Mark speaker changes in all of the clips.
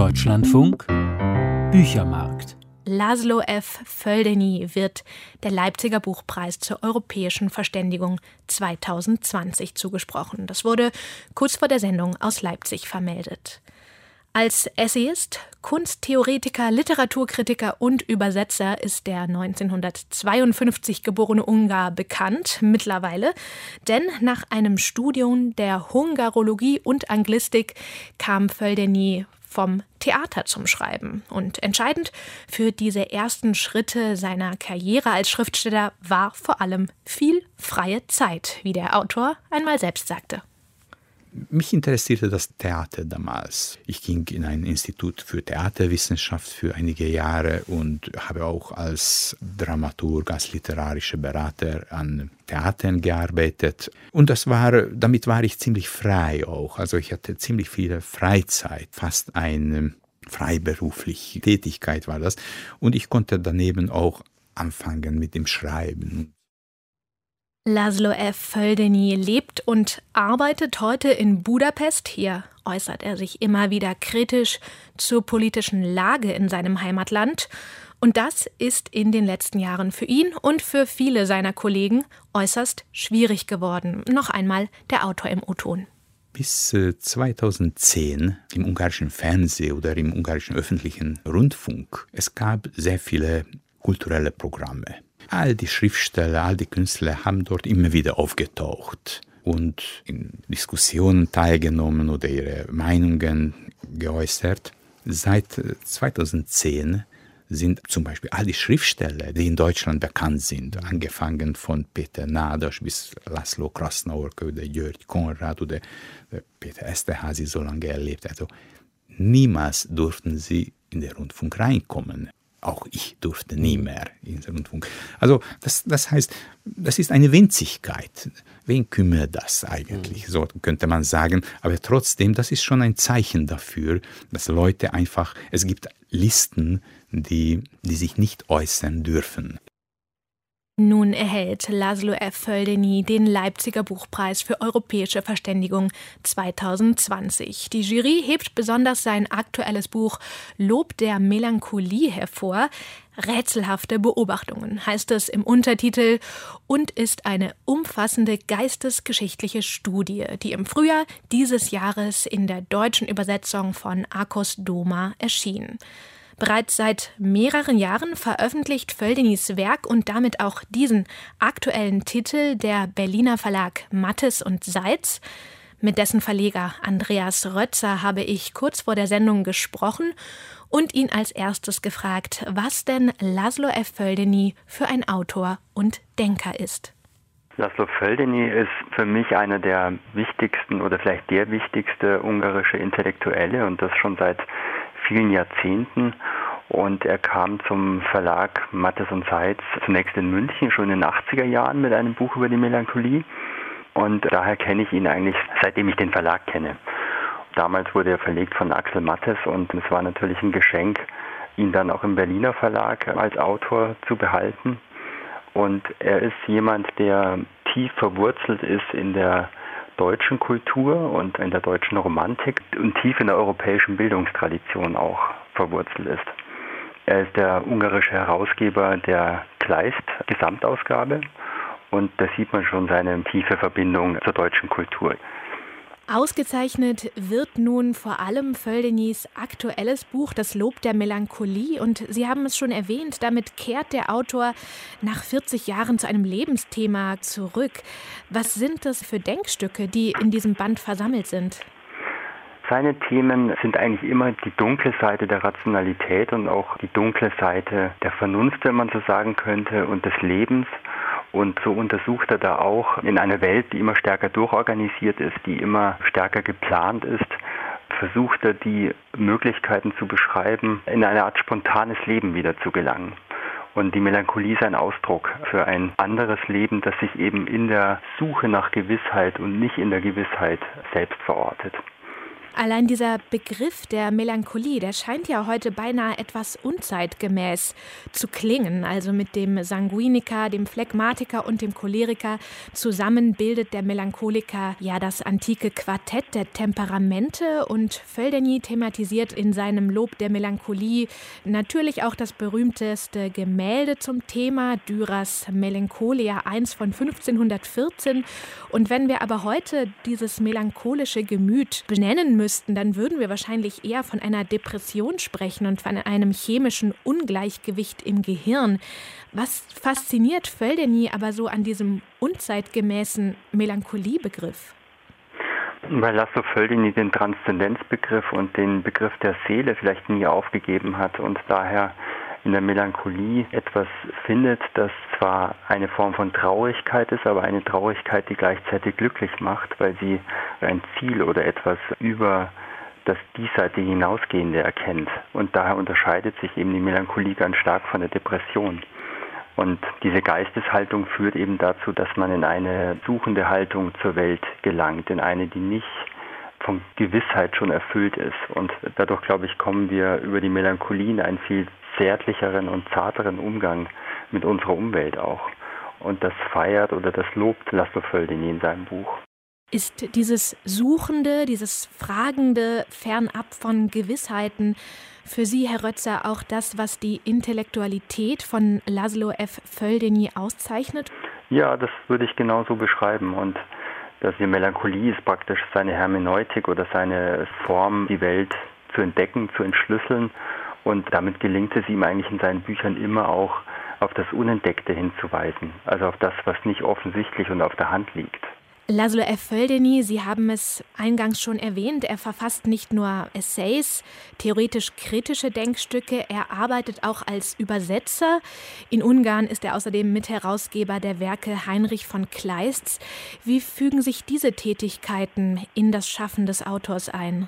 Speaker 1: Deutschlandfunk Büchermarkt.
Speaker 2: Laszlo F. Földeny wird der Leipziger Buchpreis zur europäischen Verständigung 2020 zugesprochen. Das wurde kurz vor der Sendung aus Leipzig vermeldet. Als Essayist, Kunsttheoretiker, Literaturkritiker und Übersetzer ist der 1952 geborene Ungar bekannt mittlerweile, denn nach einem Studium der Hungarologie und Anglistik kam Földeny vom Theater zum Schreiben. Und entscheidend für diese ersten Schritte seiner Karriere als Schriftsteller war vor allem viel freie Zeit, wie der Autor einmal selbst sagte.
Speaker 3: Mich interessierte das Theater damals. Ich ging in ein Institut für Theaterwissenschaft für einige Jahre und habe auch als Dramaturg, als literarischer Berater an Theatern gearbeitet. Und damit war ich ziemlich frei auch. Also ich hatte ziemlich viel Freizeit, fast eine freiberufliche Tätigkeit war das. Und ich konnte daneben auch anfangen mit dem Schreiben.
Speaker 2: Laszlo F. Földeny lebt und arbeitet heute in Budapest. Hier äußert er sich immer wieder kritisch zur politischen Lage in seinem Heimatland. Und das ist in den letzten Jahren für ihn und für viele seiner Kollegen äußerst schwierig geworden. Noch einmal der Autor im O-Ton.
Speaker 3: Bis 2010 im ungarischen Fernsehen oder im ungarischen öffentlichen Rundfunk, es gab sehr viele kulturelle Programme. All die Schriftsteller, all die Künstler haben dort immer wieder aufgetaucht und in Diskussionen teilgenommen oder ihre Meinungen geäußert. Seit 2010 sind zum Beispiel all die Schriftsteller, die in Deutschland bekannt sind, angefangen von Peter Nádas bis László Krasznaorka oder György Konrad oder Peter Eszterházy, so lange er lebt. Also niemals durften sie in den Rundfunk reinkommen. Auch ich durfte nie mehr in den Rundfunk. Also das heißt, das ist eine Winzigkeit. Wen kümmert das eigentlich? So könnte man sagen. Aber trotzdem, das ist schon ein Zeichen dafür, dass Leute einfach, es gibt Listen, die sich nicht äußern dürfen.
Speaker 2: Nun erhält Laszlo F. Földeny den Leipziger Buchpreis für europäische Verständigung 2020. Die Jury hebt besonders sein aktuelles Buch Lob der Melancholie hervor. Rätselhafte Beobachtungen heißt es im Untertitel und ist eine umfassende geistesgeschichtliche Studie, die im Frühjahr dieses Jahres in der deutschen Übersetzung von Ákos Dóma erschien. Bereits seit mehreren Jahren veröffentlicht Földenys Werk und damit auch diesen aktuellen Titel der Berliner Verlag Mattes und Seitz. Mit dessen Verleger Andreas Rötzer habe ich kurz vor der Sendung gesprochen und ihn als erstes gefragt, was denn Laszlo F. Földeny für ein Autor und Denker ist.
Speaker 4: Laszlo Földeny ist für mich einer der wichtigsten oder vielleicht der wichtigste ungarische Intellektuelle und das schon seit vielen Jahrzehnten. Und er kam zum Verlag Mattes und Seitz zunächst in München, schon in den 80er Jahren mit einem Buch über die Melancholie. Und daher kenne ich ihn eigentlich, seitdem ich den Verlag kenne. Damals wurde er verlegt von Axel Mattes und es war natürlich ein Geschenk, ihn dann auch im Berliner Verlag als Autor zu behalten. Und er ist jemand, der tief verwurzelt ist in der deutschen Kultur und in der deutschen Romantik und tief in der europäischen Bildungstradition auch verwurzelt ist. Er ist der ungarische Herausgeber der Kleist-Gesamtausgabe und da sieht man schon seine tiefe Verbindung zur deutschen Kultur.
Speaker 2: Ausgezeichnet wird nun vor allem Földenys aktuelles Buch Das Lob der Melancholie und Sie haben es schon erwähnt, damit kehrt der Autor nach 40 Jahren zu einem Lebensthema zurück. Was sind das für Denkstücke, die in diesem Band versammelt sind?
Speaker 4: Seine Themen sind eigentlich immer die dunkle Seite der Rationalität und auch die dunkle Seite der Vernunft, wenn man so sagen könnte, und des Lebens. Und so untersucht er da auch in einer Welt, die immer stärker durchorganisiert ist, die immer stärker geplant ist, versucht er die Möglichkeiten zu beschreiben, in eine Art spontanes Leben wieder zu gelangen. Und die Melancholie ist ein Ausdruck für ein anderes Leben, das sich eben in der Suche nach Gewissheit und nicht in der Gewissheit selbst verortet.
Speaker 2: Allein dieser Begriff der Melancholie, der scheint ja heute beinahe etwas unzeitgemäß zu klingen. Also mit dem Sanguiniker, dem Phlegmatiker und dem Choleriker zusammen bildet der Melancholiker ja das antike Quartett der Temperamente. Und Földenyi thematisiert in seinem Lob der Melancholie natürlich auch das berühmteste Gemälde zum Thema, Dürers Melancholia I von 1514. Und wenn wir aber heute dieses melancholische Gemüt benennen müssten, dann würden wir wahrscheinlich eher von einer Depression sprechen und von einem chemischen Ungleichgewicht im Gehirn. Was fasziniert Földenyi aber so an diesem unzeitgemäßen Melancholiebegriff?
Speaker 4: Weil Laszlo Földenyi den Transzendenzbegriff und den Begriff der Seele vielleicht nie aufgegeben hat und daher in der Melancholie etwas findet, das zwar eine Form von Traurigkeit ist, aber eine Traurigkeit, die gleichzeitig glücklich macht, weil sie ein Ziel oder etwas über das Diesseitige hinausgehende erkennt. Und daher unterscheidet sich eben die Melancholie ganz stark von der Depression. Und diese Geisteshaltung führt eben dazu, dass man in eine suchende Haltung zur Welt gelangt, in eine, die nicht von Gewissheit schon erfüllt ist. Und dadurch, glaube ich, kommen wir über die Melancholie in einen viel zärtlicheren und zarteren Umgang mit unserer Umwelt auch. Und das feiert oder das lobt Laszlo Földenyi in seinem Buch.
Speaker 2: Ist dieses Suchende, dieses Fragende fernab von Gewissheiten für Sie, Herr Rötzer, auch das, was die Intellektualität von Laszlo F. Földenyi auszeichnet?
Speaker 4: Ja, das würde ich genauso beschreiben. Und die Melancholie ist praktisch seine Hermeneutik oder seine Form, die Welt zu entdecken, zu entschlüsseln. Und damit gelingt es ihm eigentlich in seinen Büchern immer auch auf das Unentdeckte hinzuweisen, also auf das, was nicht offensichtlich und auf der Hand liegt.
Speaker 2: Laszlo F. Földenyi, Sie haben es eingangs schon erwähnt, er verfasst nicht nur Essays, theoretisch-kritische Denkstücke, er arbeitet auch als Übersetzer. In Ungarn ist er außerdem Mitherausgeber der Werke Heinrich von Kleists. Wie fügen sich diese Tätigkeiten in das Schaffen des Autors ein?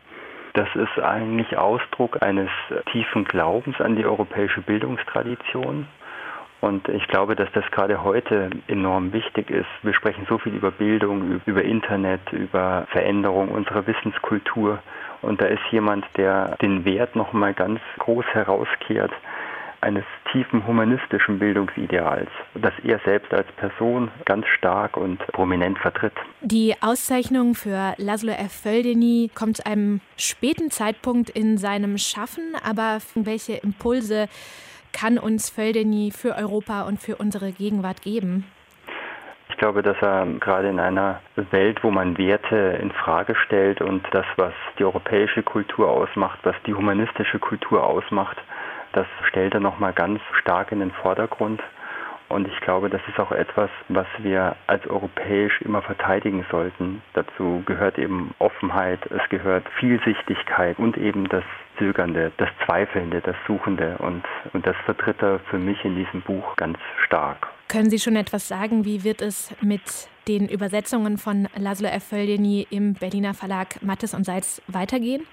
Speaker 4: Das ist eigentlich Ausdruck eines tiefen Glaubens an die europäische Bildungstradition. Und ich glaube, dass das gerade heute enorm wichtig ist. Wir sprechen so viel über Bildung, über Internet, über Veränderung unserer Wissenskultur. Und da ist jemand, der den Wert nochmal ganz groß herauskehrt, eines tiefen humanistischen Bildungsideals, das er selbst als Person ganz stark und prominent vertritt.
Speaker 2: Die Auszeichnung für Laszlo F. Földenyi kommt zu einem späten Zeitpunkt in seinem Schaffen, aber welche Impulse kann uns Földenyi für Europa und für unsere Gegenwart geben?
Speaker 4: Ich glaube, dass er gerade in einer Welt, wo man Werte in Frage stellt und das, was die europäische Kultur ausmacht, was die humanistische Kultur ausmacht, das stellt er nochmal ganz stark in den Vordergrund. Und ich glaube, das ist auch etwas, was wir als europäisch immer verteidigen sollten. Dazu gehört eben Offenheit, es gehört Vielsichtigkeit und eben das Zögernde, das Zweifelnde, das Suchende. Und das vertritt er für mich in diesem Buch ganz stark.
Speaker 2: Können Sie schon etwas sagen, wie wird es mit den Übersetzungen von Laszlo F. Földenyi im Berliner Verlag Mattes und Seitz weitergehen?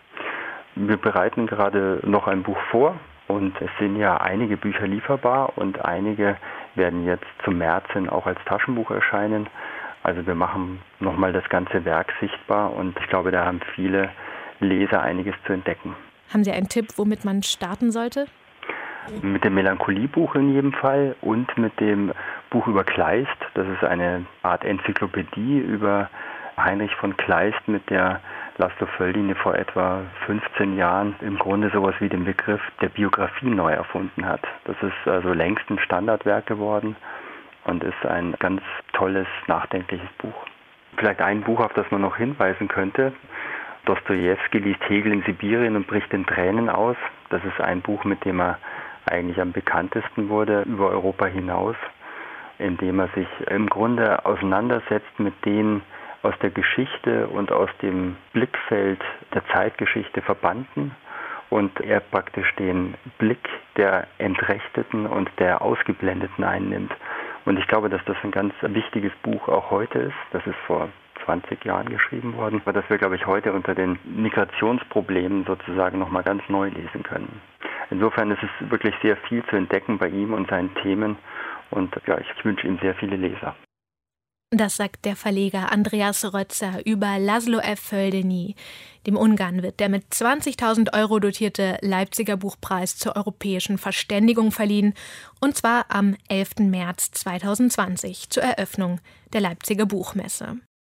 Speaker 4: Wir bereiten gerade noch ein Buch vor. Und es sind ja einige Bücher lieferbar und einige werden jetzt zum März hin auch als Taschenbuch erscheinen. Also wir machen nochmal das ganze Werk sichtbar und ich glaube, da haben viele Leser einiges zu entdecken.
Speaker 2: Haben Sie einen Tipp, womit man starten sollte?
Speaker 4: Mit dem Melancholie-Buch in jedem Fall und mit dem Buch über Kleist. Das ist eine Art Enzyklopädie über Heinrich von Kleist, mit der Laszlo Földenyi vor etwa 15 Jahren im Grunde sowas wie den Begriff der Biografie neu erfunden hat. Das ist also längst ein Standardwerk geworden und ist ein ganz tolles, nachdenkliches Buch. Vielleicht ein Buch, auf das man noch hinweisen könnte. Dostojewski liest Hegel in Sibirien und bricht in Tränen aus. Das ist ein Buch, mit dem er eigentlich am bekanntesten wurde über Europa hinaus, indem er sich im Grunde auseinandersetzt mit den aus der Geschichte und aus dem Blickfeld der Zeitgeschichte verbannten und er praktisch den Blick der Entrechteten und der Ausgeblendeten einnimmt. Und ich glaube, dass das ein ganz wichtiges Buch auch heute ist. Das ist vor 20 Jahren geschrieben worden, aber das wir, glaube ich, heute unter den Migrationsproblemen sozusagen nochmal ganz neu lesen können. Insofern ist es wirklich sehr viel zu entdecken bei ihm und seinen Themen und ja, ich wünsche ihm sehr viele Leser.
Speaker 2: Das sagt der Verleger Andreas Rötzer über László F. Földeny. Dem Ungarn wird der mit 20.000 € dotierte Leipziger Buchpreis zur europäischen Verständigung verliehen, und zwar am 11. März 2020 zur Eröffnung der Leipziger Buchmesse.